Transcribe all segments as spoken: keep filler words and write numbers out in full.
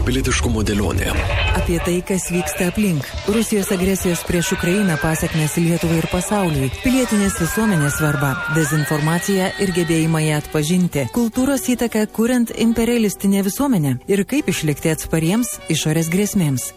Pilietiškumo dėlionė. Apie tai, kas vyksta aplink. Rusijos agresijos prieš Ukrainą pasekmes Lietuvai ir pasauliui. Pilietinės visuomenės svarba, dezinformacija ir gebėjimą ją atpažinti. Kultūros įtaka kuriant imperialistinę visuomenę. Ir kaip išlikti atspariems išorės grėsmėms.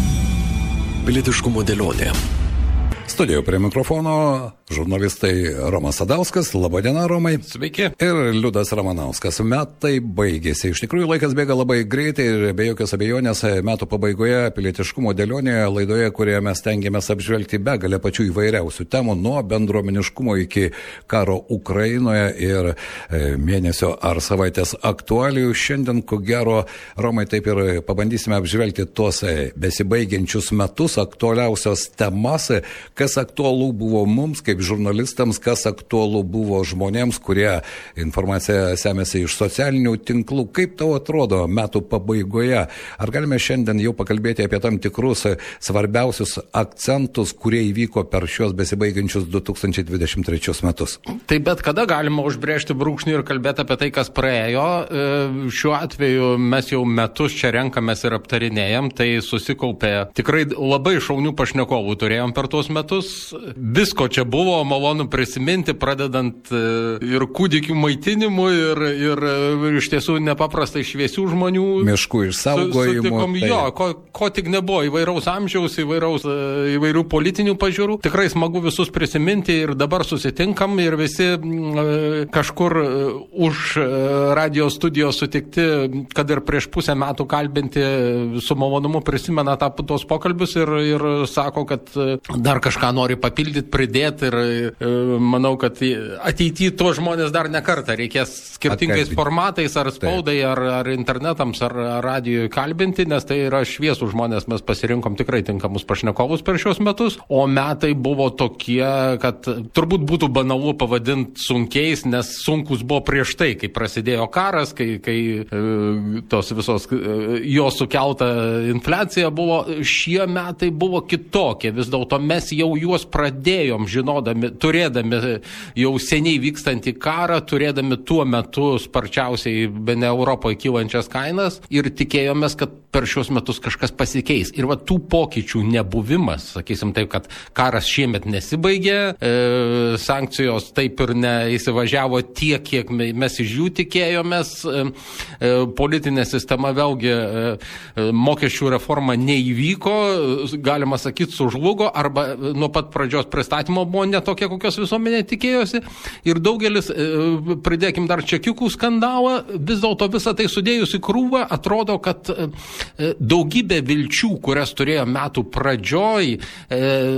Pilietiškumo dėlionė. Studijoje prie mikrofono žurnalistai Romas Sadauskas, labadiena Romai. Sveiki. Ir Liudas Ramanauskas. Metai baigėsi. Iš tikrųjų laikas bėga labai greitai ir be jokios abejonės metų pabaigoje Pilietiškumo dėlionėje laidoje, kurioje mes tengiamės apžvelgti begalę pačių įvairiausių temų, nuo bendruomeniškumo iki karo Ukrainoje ir mėnesio ar savaitės aktualijų. Šiandien, ko gero, Romai, taip ir pabandysime apžvelgti tuos besibaigiančius metus, aktualiausios temas, kas aktualu buvo mums kaip žurnalistams, kas aktualu buvo žmonėms, kurie informaciją semėsi iš socialinių tinklų. Kaip tau atrodo metų pabaigoje? Ar galime šiandien jau pakalbėti apie tam tikrus svarbiausius akcentus, kurie įvyko per šios besibaigiančius du tūkstančiai dvidešimt trečius metus? Tai bet kada galima užbrėžti brūkšnį ir kalbėti apie tai, kas praėjo. Šiuo atveju mes jau metus čia renkamės ir aptarinėjom, tai susikaupė tikrai labai šaunių pašnekovų turėjom per tuos metus. Visko čia buvo malonu prisiminti, pradedant ir kūdikių maitinimu, ir, ir, ir iš tiesų nepaprastai šviesių žmonių. Miškų išsaugojimo. Sutikom, tai... jo, ko, ko tik nebuvo, įvairaus amžiaus, įvairaus, įvairių politinių pažiūrų. Tikrai smagu visus prisiminti ir dabar susitinkam ir visi kažkur už radio studijos sutikti, kad ir prieš pusę metų kalbinti, su malonumu prisimena tą, tos pokalbius ir, ir sako, kad dar kažką nori papildyti, pridėti ir e, manau, kad ateityje to žmonės dar ne kartą reikės skirtingais Atkalbinti. formatais, ar spaudai, ar, ar internetams, ar, ar radijui kalbinti, nes tai yra šviesų žmonės, mes pasirinkom tikrai tinkamus pašnekovus per šios metus, o metai buvo tokie, kad turbūt būtų banalu pavadinti sunkiais, nes sunkus buvo prieš tai, kai prasidėjo karas, kai, kai e, tos visos e, jo sukelta infliacija buvo. Šie metai buvo kitokie, vis dėlto mes jau juos pradėjom žinodami, turėdami jau seniai vykstantį karą, turėdami tuo metu sparčiausiai bene Europoje kylančias kainas ir tikėjomės, kad per šios metus kažkas pasikeis. Ir va tų pokyčių nebuvimas, sakysim taip, kad karas šiemet nesibaigė, e, sankcijos taip ir neįsivažiavo tiek, kiek mes iš jų tikėjomės, e, e, politinė sistema vėlgi e, mokesčių reforma neįvyko, galima sakyti, sužlugo, arba nuo pat pradžios pristatymo buvo netokia, kokios visuomenė tikėjosi. Ir daugelis, e, pridėkim dar čekiukų skandalą, vis dėlto visą tai sudėjus į krūvą, atrodo, kad e, daugybė vilčių, kurias turėjo metų pradžioj, e,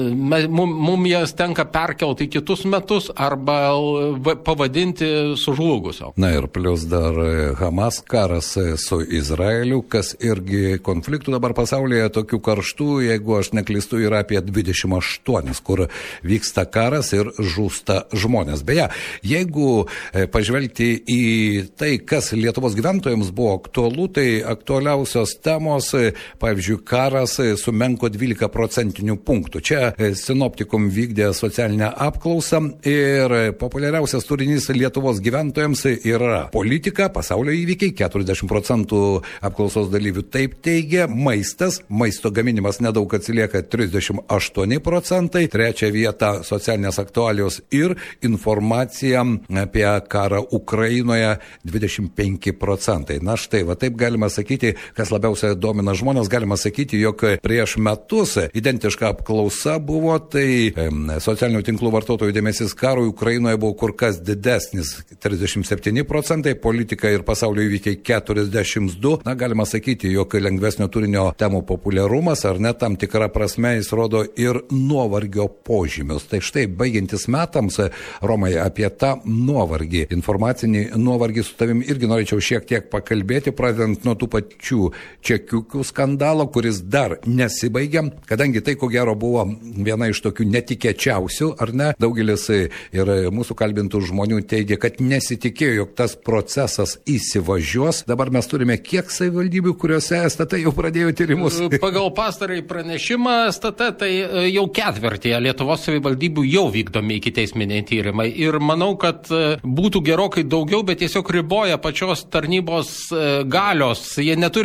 mum, mum jas tenka perkelti į kitus metus arba pavadinti sužlugusio. Na ir plus dar Hamas karas su Izraeliu, kas irgi konfliktų dabar pasaulyje tokių karštų, jeigu aš neklystu, yra apie dvidešimt aštuoni, kur vyksta karas ir žūsta žmonės. Beje, jeigu pažvelgti į tai, kas Lietuvos gyventojams buvo aktualu, tai aktualiausios temos, pavyzdžiui, karas sumenko dvylika procentinių punktų. Čia Sinoptikum vykdė socialinę apklausą ir populiariausias turinys Lietuvos gyventojams yra politika, pasaulio įvykiai, keturiasdešimt procentų apklausos dalyvių taip teigia, maistas, maisto gaminimas nedaug atsilieka trisdešimt aštuoni procentai, trečia vieta socialinės aktualijos ir informacija apie karą Ukrainoje dvidešimt penki procentai. Na štai, va taip galima sakyti, kas labiausiai domina žmonės, galima sakyti, jog prieš metus identiška apklausa buvo, tai socialinių tinklų vartotojų dėmesys karui Ukrainoje buvo kur kas didesnis, trisdešimt septyni procentai, politika ir pasaulio įvykiai keturiasdešimt du. Na, galima sakyti, jog lengvesnio turinio temų populiarumas, ar net tam tikra prasme jis rodo ir nuovargio požymius. Tai štai, baigiantis metams, Romai, apie tą nuovargį, informacinį nuovargį su tavim irgi norėčiau šiek tiek pakalbėti, pradedant nuo tų pačių čekiukių skandalo, kuris dar nesibaigia, kadangi tai, ko gero, buvo viena iš tokių netikėčiausių, ar ne? Daugelis ir mūsų kalbintų žmonių teigia, kad nesitikėjo, jog tas procesas įsivažiuos. Dabar mes turime kiek savivaldybių, kuriuose S T T jau pradėjo tyrimus? Pagal pastarąjį pranešimą S T T tai jau ketvirtyje Lietuvos savivaldybių jau vykdomi ikiteisminiai tyrimai. Ir manau, kad būtų gerokai daugiau, bet tiesiog riboja pačios tarnybos galios. Jie neturi tiek tyrimų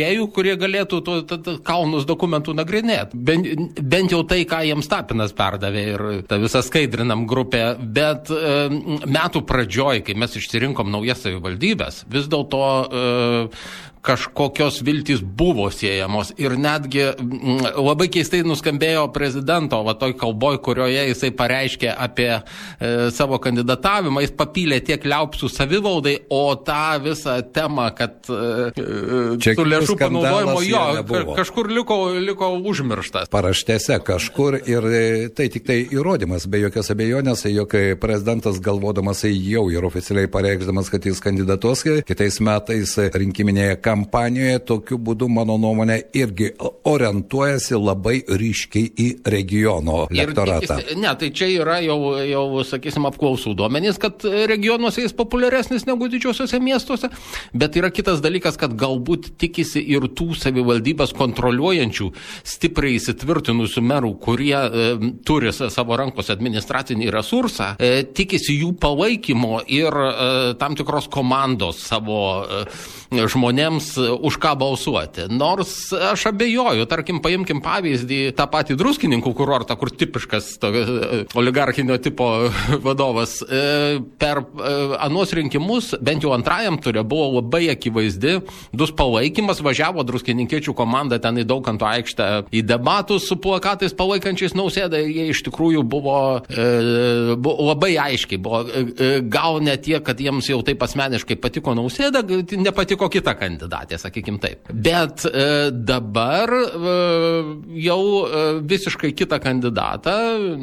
tyrėjų, kurie galėtų to, to, to kalnus dokumentų nagrinėti. Bent, bent jau tai, ką jiems Tapinas perdavė ir tą visą skaidrinam grupę. Bet e, metų pradžioj, kai mes išsirinkom naujas savivaldybės, vis dėlto e, kažkokios viltys buvo siejamos ir netgi m, labai keistai nuskambėjo prezidento va toj kalboj, kurioje jisai pareiškė apie e, savo kandidatavimą, jis papylė tiek liaupsų savivaldai, o tą visą temą, kad e, su lėšų panaudojimo jo ka, kažkur liko, liko užmirštas. Paraštėse kažkur ir tai tik tai įrodymas, be jokios abejonės, jog prezidentas galvodamas jau ir oficialiai pareikšdamas, kad jis kandidatuos kitais metais rinkiminėje kampanijoje, tokiu būdu, mano nuomonė, irgi orientuojasi labai ryškiai į regiono elektoratą. Ir, ne, tai čia yra jau, jau sakysim, apklausų duomenys, kad regionuose jis populiaresnis negu didžiosiuose miestuose, bet yra kitas dalykas, kad galbūt tikisi ir tų savivaldybės kontroliuojančių, stipriai įsitvirtinusių merų, kurie e, turi savo rankos administracinį resursą, e, tikisi jų palaikymo ir e, tam tikros komandos savo e, žmonėms, už ką balsuoti. Nors aš abejoju, tarkim, paimkim pavyzdį tą patį Druskininkų kurortą, kur tipiškas to, oligarchinio tipo vadovas. Per anuos rinkimus, bent jau antrajam ture, buvo labai akivaizdi dus palaikymas, važiavo druskininkiečių komanda ten į Daukanto aikštę į debatus su plakatais palaikančiais Nausėdą, jie iš tikrųjų buvo, e, buvo labai aiškiai, buvo e, gal ne tiek, kad jiems jau taip asmeniškai patiko Nausėda, nepatiko kita kandidatė, sakykim taip. Bet e, dabar e, jau e, visiškai kitą kandidatą,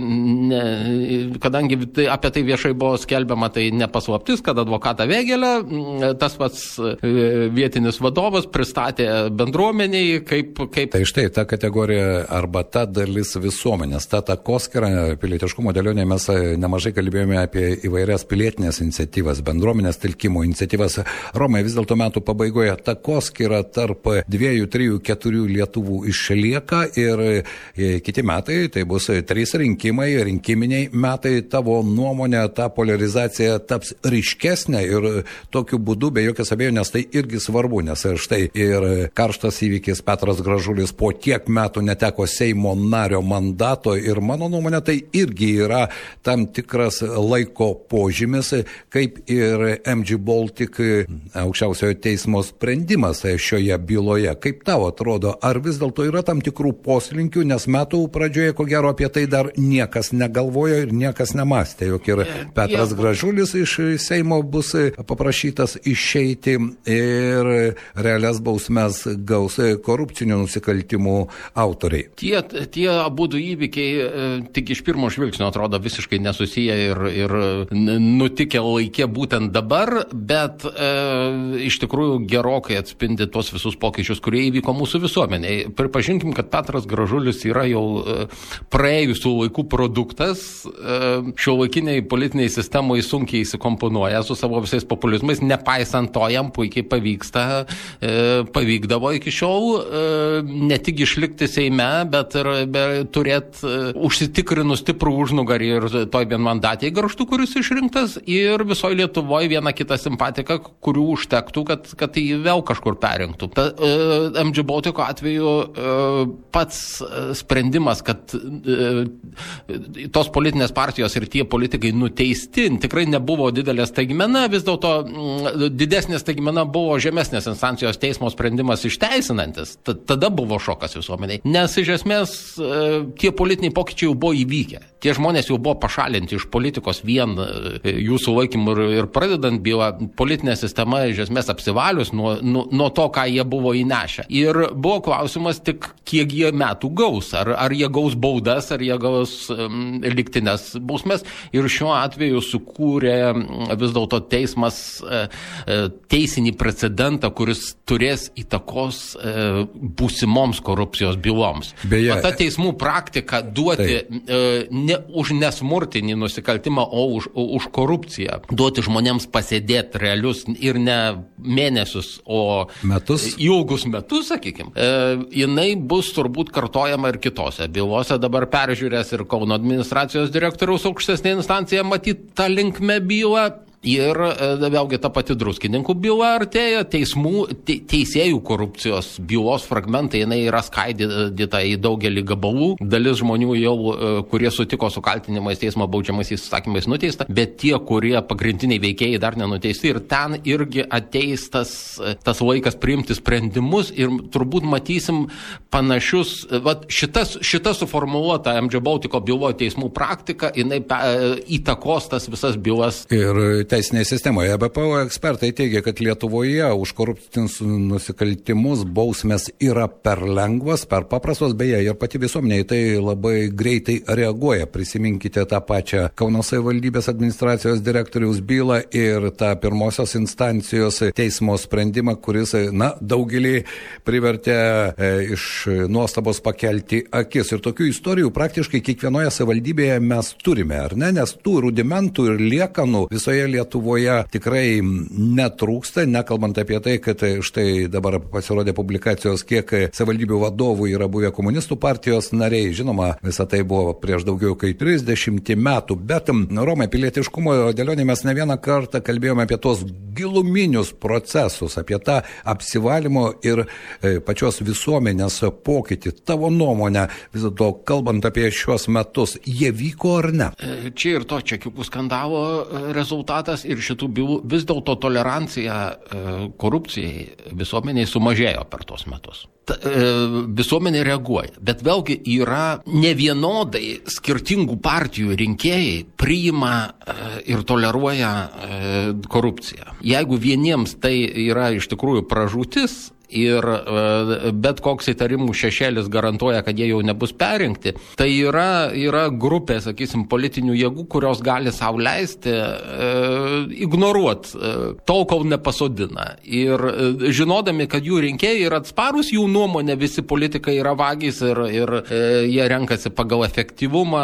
ne, kadangi tai, apie tai viešai buvo skelbiama, tai nepaslaptis, kad advokatą Vėgėlę, tas pats e, vietinis vadovas pristatė bendruomeniai kaip, kaip... Tai štai ta kategorija arba ta dalis visuomenės, ta takoskira pilietiškumo dėlionė, mes nemažai kalbėjome apie įvairias pilietinės iniciatyvas, bendruomenės telkimo iniciatyvas. Romai, vis dėlto metų pabaigoje takoskira tarp dviejų, trijų, keturių Lietuvų išlieka ir kiti metai, tai bus trys rinkimai, rinkiminiai metai, tavo nuomonė, ta polarizacija taps ryškesnė ir tokiu būdu, be jokios abejonės, tai irgi svarbu, nes štai ir karštas įvykis Petras Gražulis po tiek metų neteko Seimo nario mandato ir mano nuomonė, tai irgi yra tam tikras laiko požymis, kaip ir M G Baltic aukščiausiojo teismo sprendimas šioje byloje. Kaip tau atrodo, ar vis dėlto yra tam tikrų poslinkių, nes metų pradžioje, ko gero, apie tai dar niekas negalvojo ir niekas nemastė, jog ir Petras Gražulis iš Seimo bus paprašytas išeiti ir realias bausmes gaus korupcinių nusikaltimų autoriai. Tie, tie abudu įvykiai tik iš pirmo žvilgsnio atrodo visiškai nesusiję ir, ir nutikę laikė būtent dabar, bet e, iš tikrųjų gerokai atspindi tos visus pokyčius, kurie įvyko mūsų visuomeniai. Pripažinkim, kad Petras Gražulis yra jau praėjusių laikų produktas, šiuolaikiniai politiniai sistemoje sunkiai įsikomponuoja su savo visais populizmais, nepaisant to jam puikiai pavyksta, pavykdavo iki šiol ne tik išlikti Seime, bet ir turėti užsitikrinus stiprų užnugarį ir toj vienmandatėje Garštų, kuris išrinktas, ir visoje Lietuvoje vieną kitą simpatiką, kurių užtektų, kad, kad tai vėl kažkur perinktų. Ta, uh, M G Baltico atveju uh, pats uh, sprendimas, kad uh, tos politinės partijos ir tie politikai nuteisti, tikrai nebuvo didelė staigmena, vis dėlto uh, didesnė staigmena buvo žemesnės instancijos teismo sprendimas išteisinantis. T- tada buvo šokas visuomeniai. Nes iš esmės uh, tie politiniai pokyčiai jau buvo įvykę. Tie žmonės jau buvo pašalinti iš politikos vien uh, jų sulaikymu ir, ir pradedant bylą, politinė sistema iš esmės apsivalius nuo, nuo, nuo to, ką jie buvo įnešę. Ir buvo klausimas tik, kiek jie metų gaus. Ar, ar jie gaus baudas, ar jie gaus um, liktinės bausmes. Ir šiuo atveju sukūrė vis dėlto teismas uh, teisinį precedentą, kuris turės įtakos uh, būsimoms korupcijos byloms. Beje, o ta teismų praktika duoti uh, ne už nesmurtinį nusikaltimą, o už, už korupciją. Duoti žmonėms pasėdėti realius ir ne mėnesius, o metus. Ilgus metus, sakykime. E, jinai bus turbūt kartojama ir kitose bylose. Dabar peržiūrės ir Kauno administracijos direktoriaus aukštesnė instancija matyt tą linkme bylą. Ir vėlgi ta pati Druskininkų byla artėja, teismų, te, teisėjų korupcijos bylos fragmentai, jinai yra skaidyta į daugelį gabalų. Dalis žmonių jau, kurie sutiko su kaltinimais teismo baudžiamais įsakymais nuteista, bet tie, kurie pagrindiniai veikėjai dar nenuteisti, ir ten irgi ateis tas, tas laikas priimti sprendimus ir turbūt matysim panašius, vat, šitas, šita suformuluota M G Baltico bylo teismų praktika, jinai pe, įtakos tas visas bylas. Ir teisinėje sistemoje B P O ekspertai teigia, kad Lietuvoje už korupcinius nusikaltimus bausmės yra per lengvas, per paprastos, beje, ir pati visuomenė tai labai greitai reaguoja. Prisiminkite tą pačią Kauno savivaldybės administracijos direktoriaus bylą ir tą pirmosios instancijos teismo sprendimą, kuris, na, daugelį privertė e, iš nuostabos pakelti akis. Ir tokių istorijų praktiškai kiekvienoje savivaldybėje mes turime, ar ne? Nes tų rudimentų ir liekanų visoje Lietuvoje tikrai netrūksta, nekalbant apie tai, kad štai dabar pasirodė publikacijos, kiek savivaldybių vadovų yra buvę komunistų partijos nariai. Žinoma, visą tai buvo prieš daugiau kaip trisdešimt metų, bet Romai, pilietiškumo dėlionė mes ne vieną kartą kalbėjome apie tos giluminius procesus, apie tą apsivalymo ir e, pačios visuomenės pokytį. Tavo nuomonė, vis dėlto kalbant apie šiuos metus, jie vyko ar ne? Čia ir to čekiukų skandalo rezultatas ir šitų bylų vis dėlto tolerancija korupcijai visuomeniai sumažėjo per tuos metus. Ta, visuomenė reaguoja, bet vėlgi yra nevienodai skirtingų partijų rinkėjai priima ir toleruoja korupciją. Jeigu vieniems tai yra iš tikrųjų pražūtis, ir bet koks įtarimų šešėlis garantuoja, kad jie jau nebus perrinkti, tai yra, yra grupė, sakysim, politinių jėgų, kurios gali sau leisti e, ignoruoti e, tol, kol nepasodina. Ir e, žinodami, kad jų rinkėjai yra atsparus, jų nuomonė visi politikai yra vagys ir, ir e, jie renkasi pagal efektyvumą,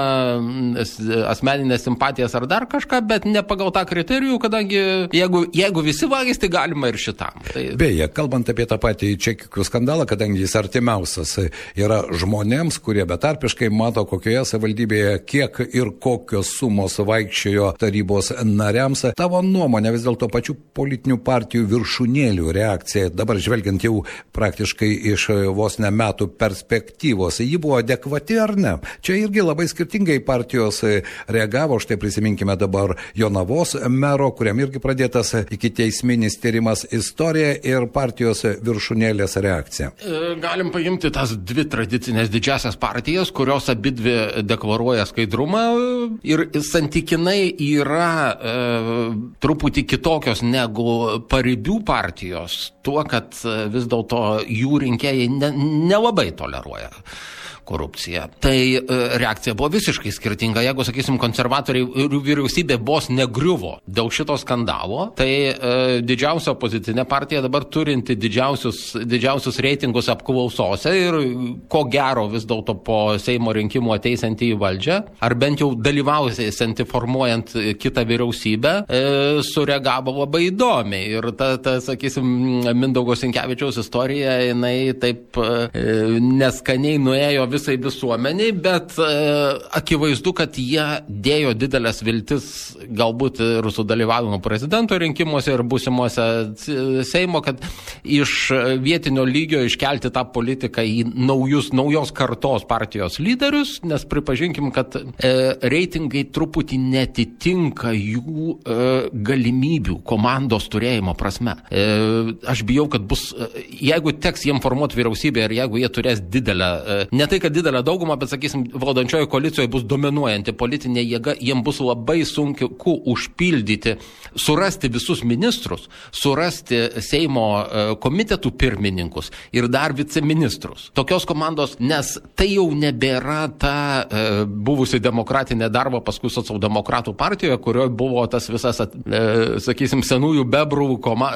asmeninės simpatijas ar dar kažką, bet ne pagal tą kriterijų, kadangi jeigu, jeigu visi vagys, tai galima ir šitam. Tai... Beje, kalbant apie tą patį čekiukų skandalą, kadangi jis artimiausias yra žmonėms, kurie betarpiškai mato, kokioje savivaldybėje kiek ir kokios sumos vaikščiojo tarybos nariams. Tavo nuomonė vis dėlto pačių politinių partijų viršūnėlių reakcija, dabar žvelgiant jau praktiškai iš vos ne metų perspektyvos, ji buvo adekvati ar ne? Čia irgi labai skirtingai partijos reagavo, štai prisiminkime dabar Jonavos mero, kuriam irgi pradėtas ikiteisminis tyrimas, istorija ir partijos viršūnėlės šunėlės reakcija. Galim paimti tas dvi tradicinės didžiasias partijas, kurios abidvi deklaruoja skaidrumą ir santykinai yra e, truputį kitokios negu paribių partijos, tuo, kad vis dėlto jų rinkėjai ne, nelabai toleruoja korupcija. Tai e, reakcija buvo visiškai skirtinga. Jeigu, sakysim, konservatoriai ir vyriausybė vos negriuvo dėl šito skandalo, tai e, didžiausia opozicinė partija dabar turinti didžiausius, didžiausius reitingus apklausose ir ko gero vis dėlto po Seimo rinkimų ateisianti į valdžią, ar bent jau dalyvausianti formuojant kitą vyriausybę, e, sureagavo labai įdomiai. Ir ta, ta sakysim, Mindaugo Sinkevičiaus istorija, jinai taip e, neskaniai nuėjo visai visuomeniai, bet e, akivaizdu, kad jie dėjo didelės viltis galbūt ir sudalyvavimo prezidento rinkimuose ir būsimuose Seimo, kad iš vietinio lygio iškelti tą politiką į naujus, naujos kartos partijos lyderius, nes pripažinkim, kad e, reitingai truputį netitinka jų e, galimybių komandos turėjimo prasme. E, aš bijau, kad bus, jeigu teks jiem formuoti vyriausybę ir jeigu jie turės didelę, e, ne tai, kad didelę daugumą, bet, sakysim, valdančioje koalicijoje bus dominuojanti politinė jėga, jiem bus labai sunku užpildyti, surasti visus ministrus, surasti Seimo komitetų pirmininkus ir dar viceministrus. Tokios komandos, nes tai jau nebėra ta e, buvusi demokratinė darbo paskui socialdemokratų partijoje, kurioje buvo tas visas, e, sakysim, senųjų bebrų, koma,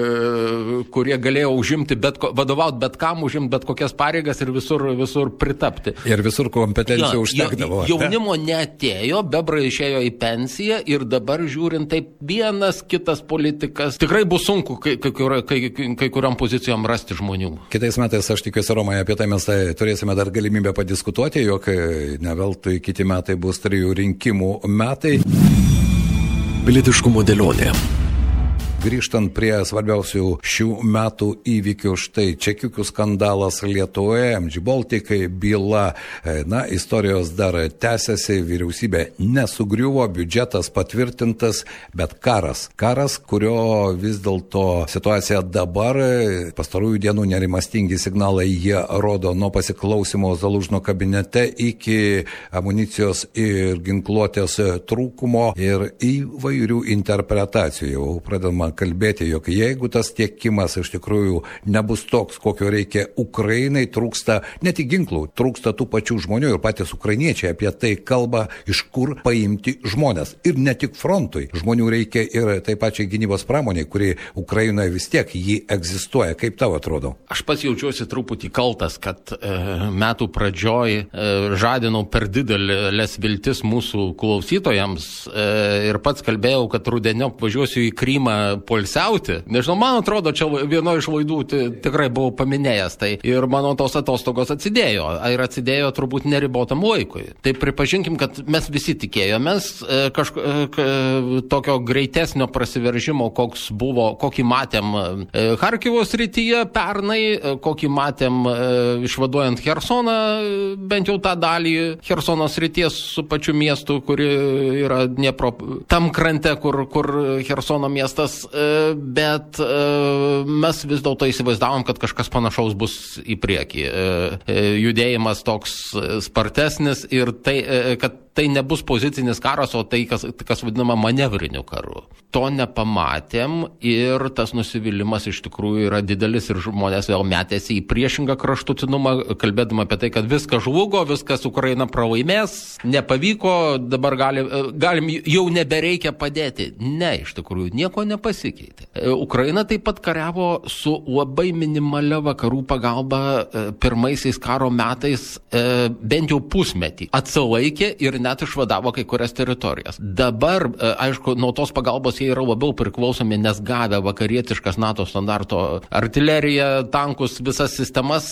e, kurie galėjo užimti, bet, vadovauti bet kam, užimti bet kokias pareigas ir visur, visur pritapti. Ir visur kompetencijų užtekdavo. Jaunimo neatėjo, bebrai išėjo į pensiją ir dabar žiūrint taip vienas kitas politikas. Tikrai bus sunku kai, kai, kai, kai kuriam pozicijom rasti žmonių. Kitais metais, aš tikiuosi, Romai, apie tai mes tai turėsime dar galimybę padiskutuoti, jog ne veltui kiti metai bus trijų rinkimų metai. Pilietiškumo dėlionė. Grįžtant prie svarbiausių šių metų įvykių, štai čekiukių skandalas Lietuvoje, em džy Baltic byla, na, istorijos dar tęsiasi, vyriausybė nesugriuvo, biudžetas patvirtintas, bet karas. Karas, kurio vis dėlto situacija dabar, pastarųjų dienų nerimastingi signalai, jie rodo nuo pasiklausimo Zalužno kabinete iki amunicijos ir ginkluotės trūkumo ir įvairių interpretacijų. Jau pradedama kalbėti, jog jeigu tas tiekimas iš tikrųjų nebus toks, kokio reikia Ukrainai, trūksta ne tik ginklų, trūksta tų pačių žmonių ir patys ukrainiečiai apie tai kalba, iš kur paimti žmonės. Ir ne tik frontui. Žmonių reikia ir taip pačiai gynybos pramoniai, kuri Ukrainoje vis tiek jį egzistuoja. Kaip tau atrodo? Aš pats jaučiuosi truputį kaltas, kad e, metų pradžioj e, žadinau per didelės viltis mūsų klausytojams e, ir pats kalbėjau, kad rudeniop važiuosiu į Krymą polsiauti. Nežinau, man atrodo, čia vieno iš laidų t- tikrai buvau paminėjęs tai ir mano tos atostogos atsidėjo. Ir atsidėjo turbūt neribotam laikui. Tai pripažinkim, kad mes visi tikėjomės e, kažko, e, tokio greitesnio prasiveržimo, koks buvo, kokį matėm e, Charkivo srityje pernai, e, kokį matėm e, išvaduojant Chersoną, bent jau tą dalį Chersono srities su pačiu miestu, kuri yra Dniepro tam krante, kur, kur Chersono miestas, bet mes vis dėlto įsivaizdavom, kad kažkas panašaus bus į priekį. Judėjimas toks spartesnis ir tai, kad tai nebus pozicinis karas, o tai, kas, kas vadinama manevriniu karu. To nepamatėm ir tas nusivylimas iš tikrųjų yra didelis ir žmonės vėl metėsi į priešingą kraštutinumą, kalbėdama apie tai, kad viskas žlugo, viskas Ukraina pralaimės, nepavyko, dabar gali, galim, jau nebereikia padėti. Ne, iš tikrųjų, nieko nepasikeitė. Ukraina taip pat kariavo su labai minimalia vakarų pagalba pirmaisiais karo metais bent jau pusmetį. Atsilaikė ir net išvadavo kai kurias teritorijas. Dabar, aišku, nuo tos pagalbos jie yra labiau priklausomi, nes gavę vakarietiškas NATO standarto artileriją, tankus, visas sistemas,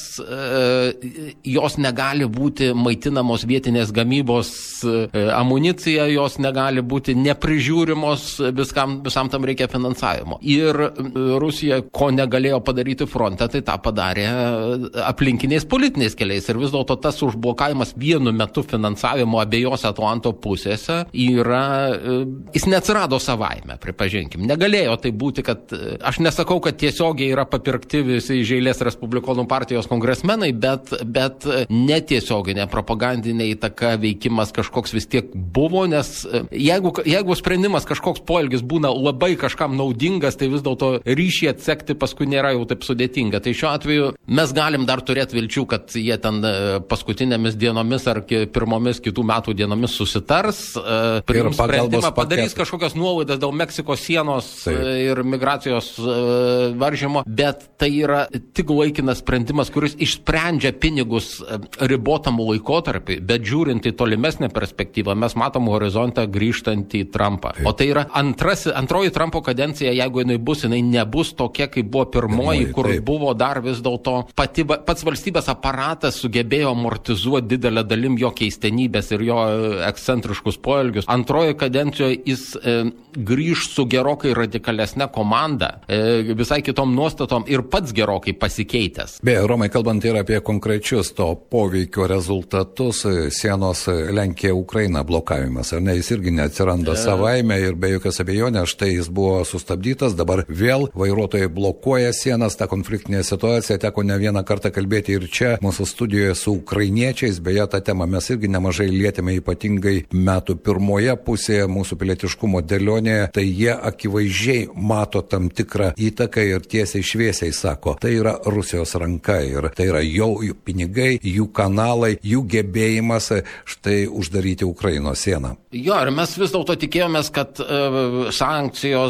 jos negali būti maitinamos vietinės gamybos amunicija, jos negali būti neprižiūrimos, viskam, visam tam reikia finansavimo. Ir Rusija, ko negalėjo padaryti fronte, tai tą padarė aplinkiniais politiniais keliais. Ir vis dėlto tas užblokavimas vienu metu finansavimo abiejose Atlanto pusėse yra, jis neatsirado savaime, pripažinkim. Negalėjo tai būti, kad, aš nesakau, kad tiesiogiai yra papirkti visi iš eilės Respublikonų partijos kongresmenai, bet, bet netiesioginė propagandinė įtaka, veikimas kažkoks vis tiek buvo, nes jeigu, jeigu sprendimas kažkoks poelgis būna labai kažkam naudingas, tai vis dėlto ryšį atsekti paskui nėra jau taip sudėtinga. Tai šiuo atveju mes galim dar turėti vilčių, kad jie ten paskutinėmis dienomis ar pirmomis kitų metų dienomis susitars, priims sprendimą, padarys kažkokias nuolaidas dėl Meksikos sienos Taip. ir migracijos varžymo, bet tai yra tik laikinas sprendimas, kuris išsprendžia pinigus ribotam laikotarpiui, bet žiūrint į tolimesnę perspektyvą, mes matom horizontą grįžtant į Trumpą. Taip. O tai yra antrasi, antroji Trumpo kadencija, jeigu jinai bus, jinai nebus tokia, kaip buvo pirmoji, Pirmoji, kur taip. buvo dar vis dėlto pati, pats valstybės aparatas sugebėjo amortizuoti didelę dalim jo keistenybės ir jo ekscentriškus poelgius. Antroje kadencijoje jis e, grįž su gerokai radikalesne komanda, e, visai kitom nuostatom ir pats gerokai pasikeitęs. Beje, Romai, kalbant ir apie konkrečius to poveikio rezultatus, sienos Lenkija-Ukraina blokavimas, ar ne, jis irgi neatsiranda e... savaime ir be jokios abejonės, štai jis buvo sustabdytas, dabar vėl vairuotojai blokuoja sienas, ta konfliktinė situacija, teko ne vieną kartą kalbėti ir čia mūsų studijoje su ukrainiečiais, beje, tą temą mes irgi nemažai lietėme, ypatingai metų pirmoje pusėje mūsų pilietiškumo dėlionėje, tai jie akivaizdžiai mato tam tikrą įtaką ir tiesiai šviesiai sako, tai yra Rusijos ranka ir tai yra jau jų pinigai, jų kanalai, jų gebėjimas štai uždaryti Ukrainos sieną. Jo, ir mes vis dėlto tikėjomės, kad e, sankcijos, sienų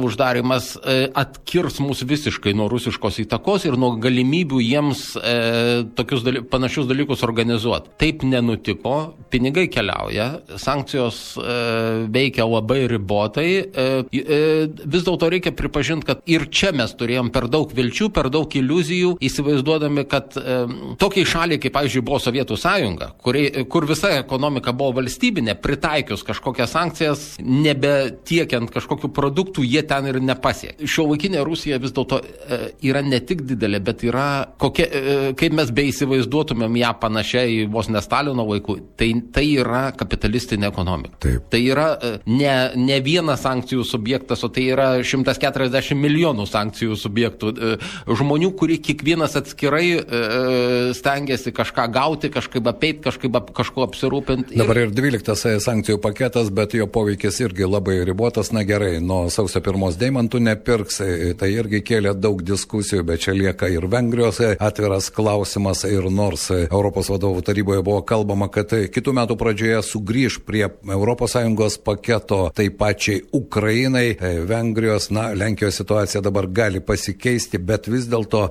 sienų uždarimas atkirs mus visiškai nuo rusiškos įtakos ir nuo galimybių jiems e, tokius daly, panašius dalykus organizuoti. Taip nenutiko, pinigai keliauja, sankcijos e, veikia labai ribotai. E, e, vis dėlto reikia pripažinti, kad ir čia mes turėjom per daug vilčių, per daug iliuzijų, įsivaizduodami, kad e, tokiai šaliai, kaip, pavyzdžiui, buvo Sovietų sąjunga, kuri, kur visa ekonomika buvo valstybinė, pritaikius kažkokias sankcijas, nebetiekiant kažkokių produktų, jie ten ir nepasiekė. Šiuolaikinė Rusija vis dėlto e, yra ne tik didelė, bet yra, kokia, e, kaip mes beįsivaizduotumėm ją panašiai į vos ne Stalino laikų, tai, tai yra kapitalistinė ekonomika. Taip. Tai yra e, ne, ne vienas sankcijų subjektas, o tai yra šimtas keturiasdešimt milijonų sankcijų subjektų. E, žmonių, kurie kiekvienas atskirai e, stengiasi kažką gauti, kažkaip apeiti, kažkaip ap, kažko apsirūpinti. Dabar ir dvyliktas sankcijų paketas, bet jo poveikis irgi labai ribotas. Na gerai, nuo sausio pirmos deimantų nepirks, tai irgi kėlė daug diskusijų, bet čia lieka ir Vengrijos atviras klausimas. Ir nors Europos vadovų taryboje buvo kalbama, kad kitų metų pradžioje sugrįž prie Europos Sąjungos paketo taip pačiai Ukrainai, Vengrijos, na, Lenkijos situacija dabar gali pasikeisti, bet vis dėlto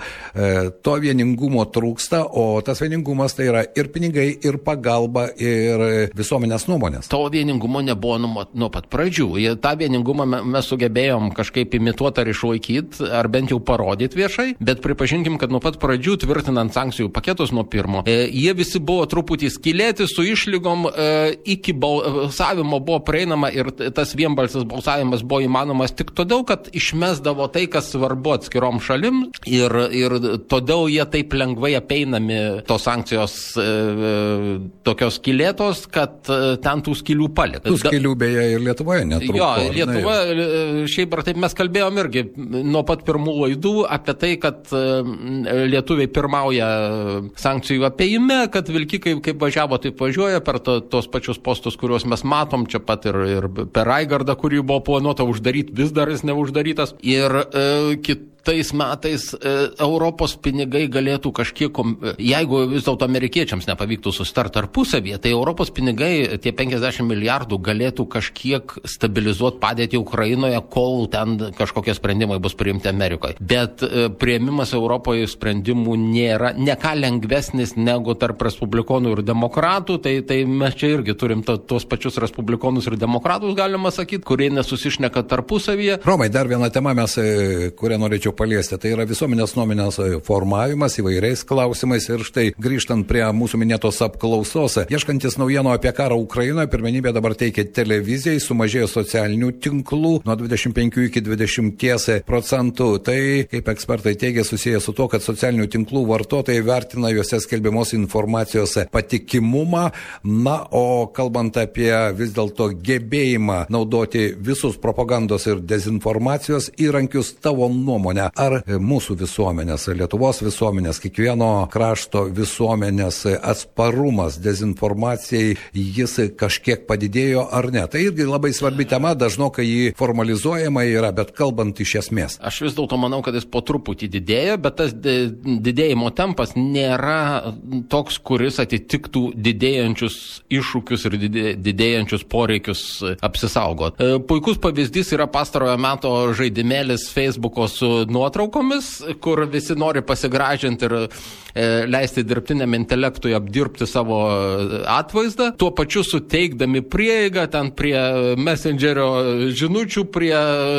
to vieningumo trūksta, o tas vieningumas tai yra ir pinigai, ir pagalba, ir visuomenės nuomonės. To vieningumo nebuvo nuo, nuo pat pradžių. Ta vieningumą mes sugebėjom kažkaip imituoti ar išlaikyti, ar bent jau parodyti viešai, bet pripažinkim, kad nuo pat pradžių tvirtinant sankcijų paketus nuo pirmo, e, jie visi buvo truputį skylėti su išlygom, e, iki balsavimo buvo prieinama ir tas vienbalsis balsavimas buvo įmanomas tik todėl, kad išmesdavo tai, kas svarbu atskirom šalim ir, ir todėl jie taip lengvai apeinami tos sankcijos e, e, tokios skylėtos, kad e, ten tų skylių paliko. Tų skylių beje ir Lietuvoje netrūko. Jo, Lietuva, šiaip ar taip mes kalbėjom irgi nuo pat pirmų laidų apie tai, kad lietuviai pirmauja sankcijų apėjime, kad vilkikai kaip važiavo, taip važiuoja per to, tos pačius postus, kuriuos mes matom, čia pat ir, ir per Raigardą, kurį buvo planuota uždaryti, vis dar jis neuždarytas. Ir e, kit tais metais e, Europos pinigai galėtų kažkiek, jeigu vis dėlto amerikiečiams nepavyktų susitarti tarpusavyje, tai Europos pinigai, tie penkiasdešimt milijardų, galėtų kažkiek stabilizuoti padėtį Ukrainoje, kol ten kažkokie sprendimai bus priimti Amerikoje. Bet e, priėmimas Europoje sprendimų nėra ne ką lengvesnis negu tarp respublikonų ir demokratų, tai, tai mes čia irgi turim to, tos pačius respublikonus ir demokratus, galima sakyti, kurie nesusišneka tarpusavyje. Romai, dar viena tema mes, kurią norėčiau paliesti. Tai yra visuomenės nuomonės formavimas įvairiais klausimais ir štai grįžtant prie mūsų minėtos apklausos, ieškantis naujienų apie karą Ukrainoje, pirmenybė dabar teikia televizijai, sumažėjo socialinių tinklų nuo dvidešimt penkių iki dvidešimt procentų. Tai, kaip ekspertai teigia, susijęs su to, kad socialinių tinklų vartotojai vertina juose skelbiamos informacijos patikimumą. Na, o kalbant apie vis dėlto gebėjimą naudoti visus propagandos ir dezinformacijos įrankius, tavo nuomonė, ar mūsų visuomenės, Lietuvos visuomenės, kiekvieno krašto visuomenės atsparumas dezinformacijai, jis kažkiek padidėjo ar ne? Tai irgi labai svarbi tema, dažnokai jį formalizuojama yra, bet kalbant iš esmės. Aš vis dėlto manau, kad jis po truputį didėja, bet tas didėjimo tempas nėra toks, kuris atitiktų didėjančius iššūkius ir didėjančius poreikius apsisaugot. Puikus pavyzdys yra pastarojo meto žaidimėlis Facebooko su nuotraukomis, kur visi nori pasigražinti ir e, leisti dirbtiniam intelektui apdirbti savo atvaizdą, tuo pačiu suteikdami prieigą ten prie messengerio žinučių, prie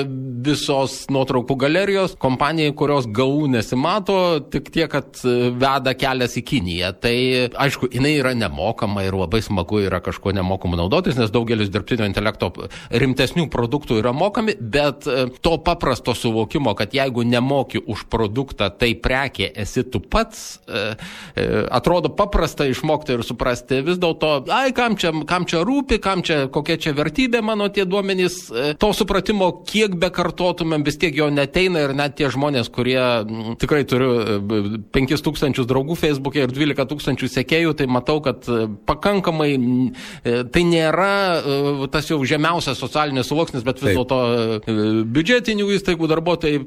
visos nuotraukų galerijos, kompanijai, kurios galų nesimato, tik tiek, kad veda kelias į Kiniją. Tai, aišku, jinai yra nemokama ir labai smagu yra kažko nemokamų naudotis, nes daugelis dirbtinio intelekto rimtesnių produktų yra mokami, bet to paprasto suvokimo, kad jeigu nemoki už produktą, tai prekė esi tu pats, e, e, atrodo paprasta išmokti ir suprasti. Vis dėlto, ai, kam čia, kam čia rūpi, kam čia, kokia čia vertybė mano tie duomenys, e, to supratimo, kiek bekartotumėm, vis tiek jo neteina ir net tie žmonės, kurie m, tikrai turiu penkis tūkstančius draugų Facebook'e ir dvylika tūkstančių sekėjų, tai matau, kad pakankamai e, tai nėra e, tas jau žemiausias socialinis sluoksnis, bet vis dėlto e, biudžetinių įstaigų darbuotojai ši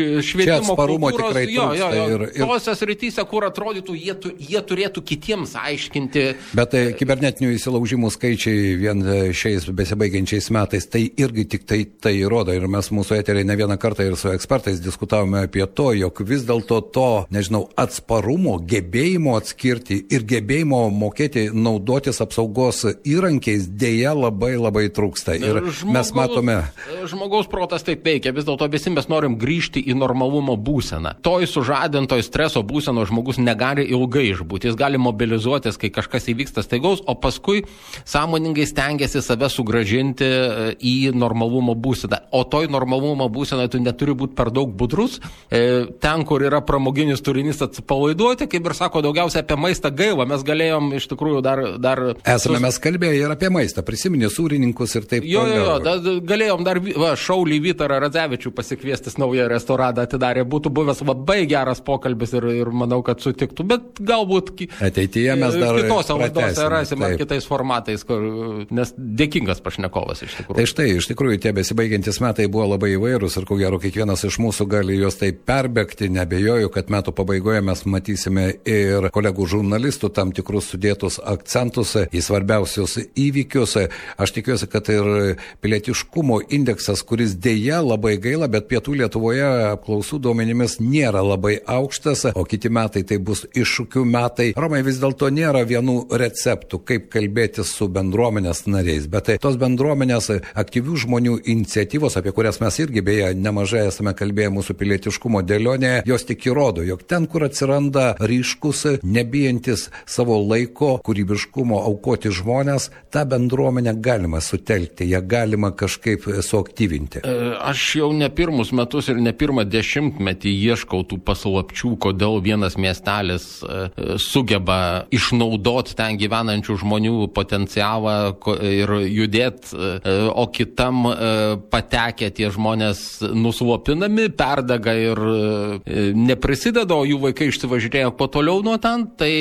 švietimo kultūros, jo, jo, jo, ir, ir... tose srityse, kur atrodytų, jie, tu, jie turėtų kitiems aiškinti. Bet tai kibernetinių įsilaužimų skaičiai vien šiais besibaigiančiais metais, tai irgi tik tai, tai įrodo. Ir mes mūsų eteriai ne vieną kartą ir su ekspertais diskutavome apie to, jog vis dėlto to, nežinau, atsparumo, gebėjimo atskirti ir gebėjimo mokėti naudotis apsaugos įrankiais dėja labai labai trūksta. Ir žmogaus, mes matome... Žmogaus protas taip veikia, vis dėlto visi mes norim grįžti į normalumo būseną. Toj sužadintoj streso būseno žmogus negali ilgai išbūti, jis gali mobilizuotis, kai kažkas įvyksta staigaus, o paskui sąmoningai stengiasi save sugrąžinti į normalumo būseną. O toj normalumo būsenoje tu neturi būti per daug budrus, ten, kur yra pramoginis turinys atsipalaiduoti, kaip ir sako, daugiausia apie maistą gaila, mes galėjom iš tikrųjų dar... dar Esame sus... mes kalbėję ir apie maistą, prisiminė sūrininkus ir taip jo, toliau. Jo, jo, da, galėjom dar va, Šaulį Vytarą Radzevičių pasikviestis naują restoraną atidarė, būtų buvęs labai geras pokalbis ir, ir manau, kad sutiktų, bet galbūt ateityje mes dar kitose laidose rasim ar kitais formatais, kur, nes dėkingas pašnekovas iš tikrųjų. Tai štai, iš tikrųjų, tie besibaigiantis metai buvo labai įvairūs ir ko gero kiekvienas iš mūsų gali juos taip perbėgti, nebejoju, kad metų pabaigoje mes matysime ir kolegų žurnalistų tam tikrus sudėtus akcentus į svarbiausius įvykius. Aš tikiuosi, kad ir pilietiškumo indeksas, kuris dėja labai gaila, bet pietų Lietuvoje apklausų duomenimis nėra labai aukštas, o kiti metai tai bus iššūkių metai. Romai, vis dėlto nėra vienų receptų, kaip kalbėti su bendruomenės nariais, bet tai tos bendruomenės aktyvių žmonių iniciatyvos, apie kurias mes irgi beje nemažai esame kalbėję mūsų pilietiškumo dėlionėje, jos tik įrodo, jog ten, kur atsiranda ryškus, nebijantis savo laiko, kūrybiškumo aukoti žmonės, tą bendruomenę galima sutelkti, ją galima kažkaip suaktyvinti. Aš jau ne pirmus metus ir ne pirmą dešimtmetį ieškau tų paslapčių, kodėl vienas miestelis sugeba išnaudoti ten gyvenančių žmonių potencialą ir judėti, o kitam patekę tie žmonės nuslopinami, perdega ir neprisideda, o jų vaikai išsivažiuoja kuo toliau nuo ten, tai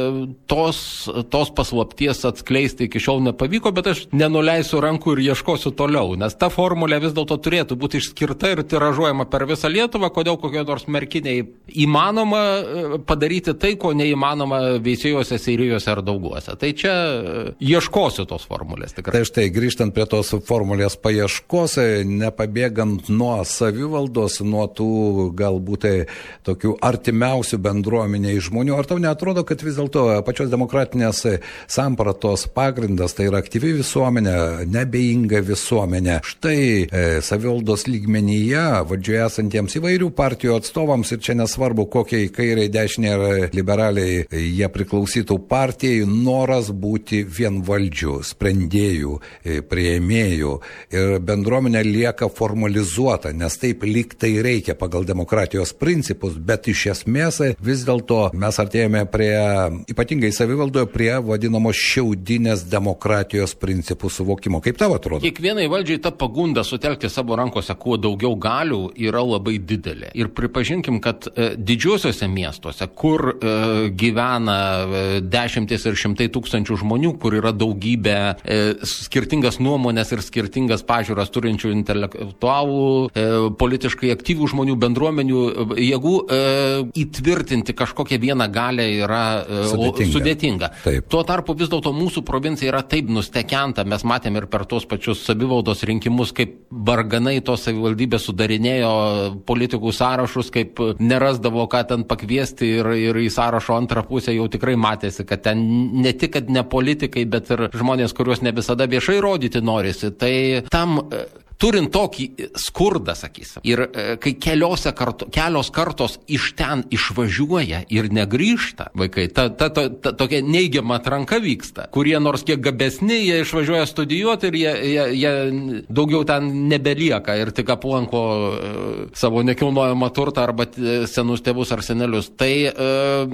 tos, tos paslapties atskleisti iki šiol nepavyko, bet aš nenuleisiu rankų ir ieškosiu toliau, nes ta formulė vis dėlto turėtų būti išskirta ir tiražuojama per visą Lietuvą, kodėl kokio nors merkiniai įmanoma padaryti tai, ko neįmanoma Veisiejuose, Seirijuose ar Dauguose. Tai čia ieškosiu tos formulės tikrai. Tai štai, grįžtant prie tos formulės paieškos, nepabėgant nuo savivaldos, nuo tų galbūt tokių artimiausių bendruomeniai žmonių, ar tau neatrodo, kad vis dėlto pačios demokratinės sampratos pagrindas tai yra aktyvi visuomenė, nebeinga visuomenė. Štai e, savivaldos lygmenyje valdžioje esantiems įvairių partijų atstovams, ir čia nesvarbu, kokiai kairiai, dešiniai ar liberaliai jie priklausytų partijai, noras būti vienvaldžių, sprendėjų, e, prieėmėjų. Ir bendruomenė lieka formalizuota, nes taip lyg tai reikia pagal demokratijos principus, bet iš esmės vis dėlto mes artėjame prie, ypatingai savivaldoje, prie vadinamos šiaudinės demokratijos principų suvokimo. Kaip tau atrodo? Kiekvienai valdžiai ta pagunda sutelkti savo rankose kuo daugiau galių yra labai didelė. Ir pripažinkim, kad e, didžiuosiuose miestuose, kur e, gyvena e, dešimtis ir šimtai tūkstančių žmonių, kur yra daugybė e, skirtingas nuomonės ir skirtingas pažiūras turinčių intelektualų, e, politiškai aktyvių žmonių, bendruomenių, e, jėgų e, įtvirtinti kažkokią vieną galę yra e, sudėtinga. sudėtinga. Tuo tarpu vis dėlto mūsų provincija yra taip nustekenta, mes matėm ir per tos pačius savivaldos rinkimus, kaip varganai tos savivaldybės sudarinėjo politikų sąrašus, kaip nerasdavo, ką ten pakviesti ir, ir į sąrašo antrą pusę jau tikrai matėsi, kad ten ne tik, kad ne politikai, bet ir žmonės, kuriuos ne visada viešai rodyti norisi. Tai tam turint tokį skurdą, sakysim, ir e, kai keliose karto, kelios kartos iš ten išvažiuoja ir negrįžta vaikai, ta, ta, ta, ta tokia neigiama atranka vyksta, kurie nors kiek gabesni, jie išvažiuoja studijuoti ir jie, jie, jie daugiau ten nebelieka ir tik aplanko e, savo nekilnojamą turtą arba senus tėvus ar senelius. Tai e,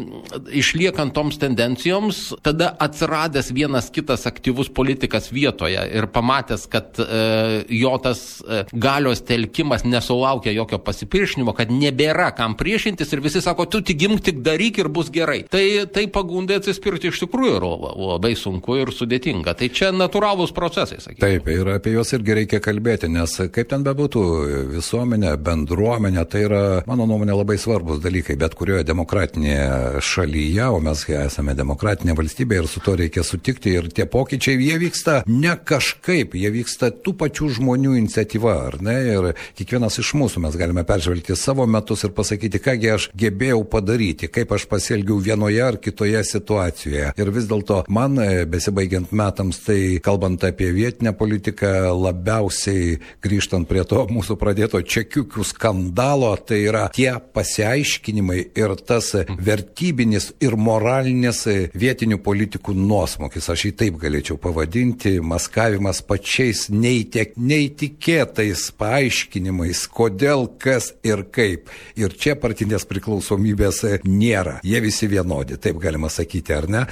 išliekant toms tendencijoms, tada atsiradęs vienas kitas aktyvus politikas vietoje ir pamatęs, kad e, jo ta tas galios telkimas nesulaukia jokio pasipriešinimo, kad nebėra kam priešintis ir visi sako, tu tik gimk, tik daryk ir bus gerai. Tai, tai pagundai atsispirti iš tikrųjų yra labai sunku ir sudėtinga. Tai čia natūralūs procesai, sakykime. Taip, ir apie juos irgi reikia kalbėti, nes kaip ten bebūtų, visuomenė, bendruomenė, tai yra, mano nuomonė, labai svarbus dalykai, bet kurioje demokratinėje šalyje, o mes esame demokratinė valstybė ir su to reikia sutikti, ir tie pokyčiai, jie vyksta ne kažkaip, jie vyksta tų pačių žmonių iniciatyva, ar ne, ir kiekvienas iš mūsų mes galime peržvelgti savo metus ir pasakyti, kągi aš gebėjau padaryti, kaip aš pasielgiau vienoje ar kitoje situacijoje. Ir vis dėlto man, besibaigiant metams, tai kalbant apie vietinę politiką, labiausiai grįžtant prie to mūsų pradėto čekiukių skandalo, tai yra tie pasiaiškinimai ir tas vertybinis ir moralinis vietinių politikų nuosmukis. Aš jį taip galėčiau pavadinti, maskavimas pačiais neįtiek, neįtikėtais paaiškinimais, kodėl, kas ir kaip. Ir čia partinės priklausomybės nėra. Jie visi vienodi, taip galima sakyti, ar ne?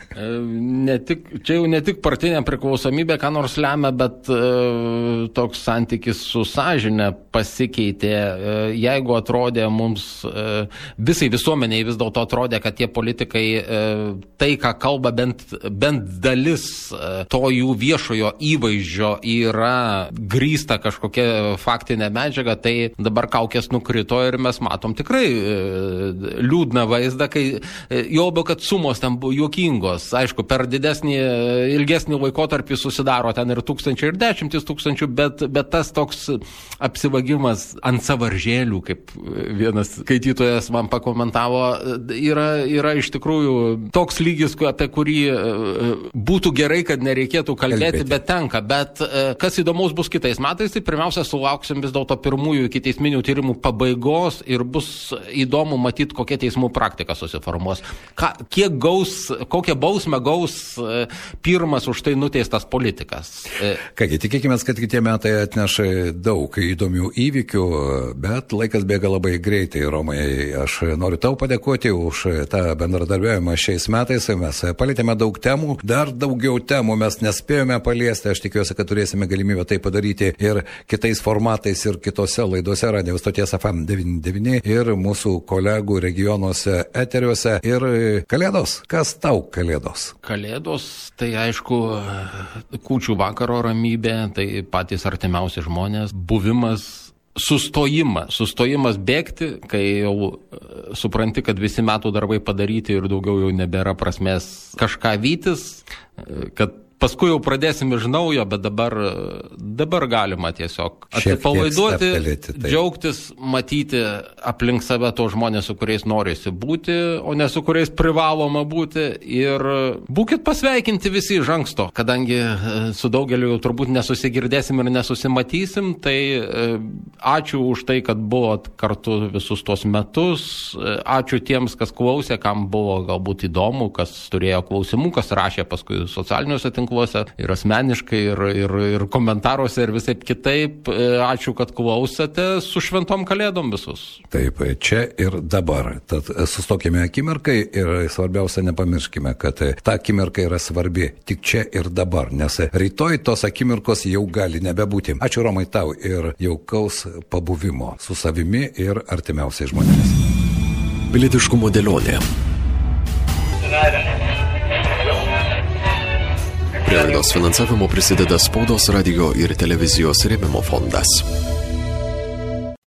ne tik, čia jau ne tik partinė priklausomybė, ką nors lemia, bet e, toks santykis su sąžine pasikeitė. E, jeigu atrodė mums, e, visai visuomeniai vis dėlto atrodė, kad tie politikai e, tai, ką kalba, bent, bent dalis e, to jų viešojo įvaizdžio yra grįsta kažkokia faktinė medžiaga, tai dabar kaukės nukrito ir mes matom tikrai e, liūdną vaizdą, kai e, jau be, kad sumos ten buvo juokingos. Aišku, per didesnį, ilgesnį laikotarpį susidaro ten ir tūkstančiai, ir dešimtis tūkstančių, bet, bet tas toks apsivagimas ant savaržėlių, kaip vienas skaitytojas man pakomentavo, yra, yra iš tikrųjų toks lygis, apie kurį būtų gerai, kad nereikėtų kalbėti, bet tenka. Bet kas įdomaus bus kitais metais, tai pirmiausia sulauksim vis dėlto pirmųjų ikiteisminių tyrimų pabaigos ir bus įdomu matyti, kokia teismų praktika susiformuos. Ka, kiek gaus, kokią bausmę gaus pirmas už tai nuteistas politikas. Kągi, tikėkime, kad kitie metai atneša daug įdomių įvykių, bet laikas bėga labai greitai. Romai, aš noriu tau padėkoti už tą bendradarbiavimą šiais metais. Mes palėtėme daug temų, dar daugiau temų mes nespėjome paliesti. Aš tikiuosi, kad turėsime galimybę tai padaryti ir kitais formatais ir kitose laidose, Radio stoties F M devyniasdešimt devyni ir mūsų kolegų regionuose eteriuose. Ir Kalėdos. Kas tau Kalėdos? Kalėdos, tai aišku, kūčių vakaro ramybė, tai patys artimiausi žmonės, buvimas, sustojimas, sustojimas bėgti, kai jau supranti, kad visi metų darbai padaryti ir daugiau jau nebėra prasmės kažką vytis, kad paskui jau pradėsim iš naujo, bet dabar, dabar galima tiesiog atsipalaiduoti, džiaugtis, matyti aplink save tos žmonės, su kuriais norisi būti, o ne su kuriais privaloma būti. Ir būkit pasveikinti visi iš anksto, kadangi su daugeliu jau turbūt nesusigirdėsim ir nesusimatysim, tai ačiū už tai, kad buvot kartu visus tos metus. Ačiū tiems, kas klausė, kam buvo galbūt įdomu, kas turėjo klausimų, kas rašė paskui socialiniuose tinkluose ir asmeniškai, ir, ir, ir komentaruose, ir visaip kitaip. Ačiū, kad klausėte, su šventom Kalėdom visus. Taip, čia ir dabar. Tad sustokime akimirkai ir svarbiausia nepamirškime, kad ta akimirka yra svarbi tik čia ir dabar, nes rytoj tos akimirkos jau gali nebebūti. Ačiū Romai tau ir jaukaus pabuvimo su savimi ir artimiausiais žmonėmis. Pilietiškumo dėlionė. Prie laidos finansavimo prisideda Spaudos, radio ir televizijos rėmimo fondas.